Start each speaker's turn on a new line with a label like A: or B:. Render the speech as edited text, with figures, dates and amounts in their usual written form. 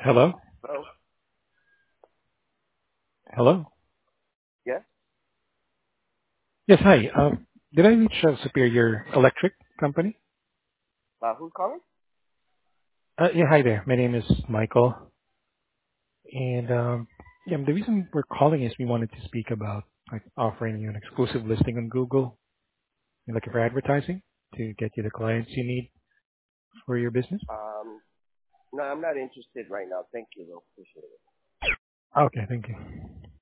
A: Hello?
B: Hello?
A: Hello?
B: Yes?
A: Yes, hi. Did I reach Superior Electric Company?
B: Who's calling?
A: Yeah, hi there. My name is Michael. And yeah, the reason we're calling is we wanted to speak about like offering you an exclusive listing on Google. You're looking for advertising to get you the clients you need for your business?
B: No, I'm not interested right now. Thank you, though. Appreciate it.
A: Okay, thank you.